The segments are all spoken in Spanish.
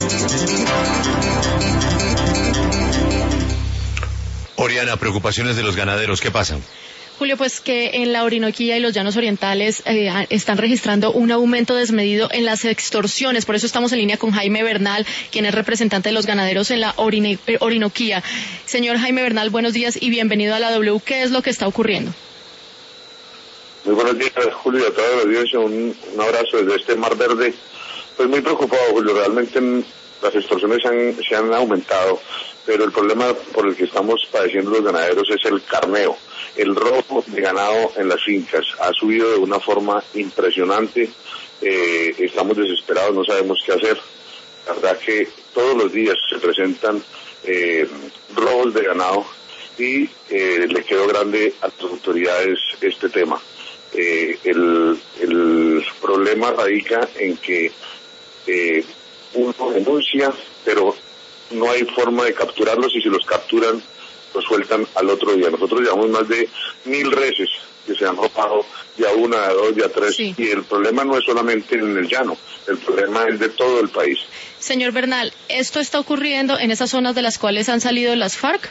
Oriana, preocupaciones de los ganaderos, ¿qué pasa? Julio, pues que en la Orinoquía y los llanos orientales están registrando un aumento desmedido en las extorsiones. Por eso estamos en línea con Jaime Bernal, quien es representante de los ganaderos en la Orinoquía. Señor Jaime Bernal, buenos días y bienvenido a la W. ¿Qué es lo que está ocurriendo? Muy buenos días, Julio, a toda la audiencia. Un abrazo desde este Mar Verde. Pues muy preocupado, Julio. Realmente las extorsiones se han aumentado, pero el problema por el que estamos padeciendo los ganaderos es el carneo. El robo de ganado en las fincas ha subido de una forma impresionante. Estamos desesperados, no sabemos qué hacer. La verdad que todos los días se presentan robos de ganado y le quedó grande a las autoridades este tema. El problema radica en que uno denuncia, pero no hay forma de capturarlos, y si los capturan, los sueltan al otro día. Nosotros llevamos más de 1000 reses que se han robado, ya una, ya dos, ya tres, sí. Y el problema no es solamente en el llano, el problema es de todo el país. Señor Bernal, ¿esto está ocurriendo en esas zonas de las cuales han salido las FARC?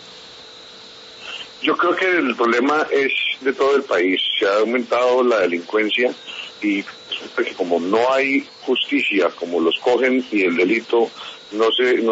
Yo creo que el problema es de todo el país. Se ha aumentado la delincuencia y como no hay justicia, como los cogen y el delito no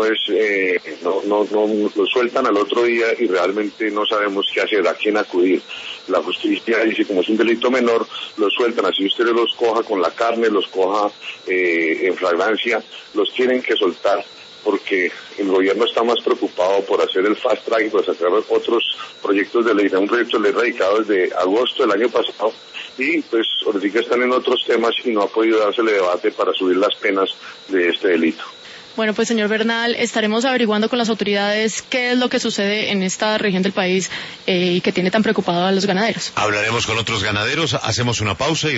lo sueltan al otro día y realmente no sabemos qué hacer, a quién acudir. La justicia dice, como es un delito menor, los sueltan, así usted los coja con la carne, los coja en flagrancia, los tienen que soltar, porque el gobierno está más preocupado por hacer el fast track y por sacar otros proyectos de ley. Un proyecto de ley radicado desde agosto del año pasado y pues ahorita están en otros temas y no ha podido dársele debate para subir las penas de este delito. Bueno, pues señor Bernal, estaremos averiguando con las autoridades qué es lo que sucede en esta región del país y que tiene tan preocupado a los ganaderos. Hablaremos con otros ganaderos, hacemos una pausa y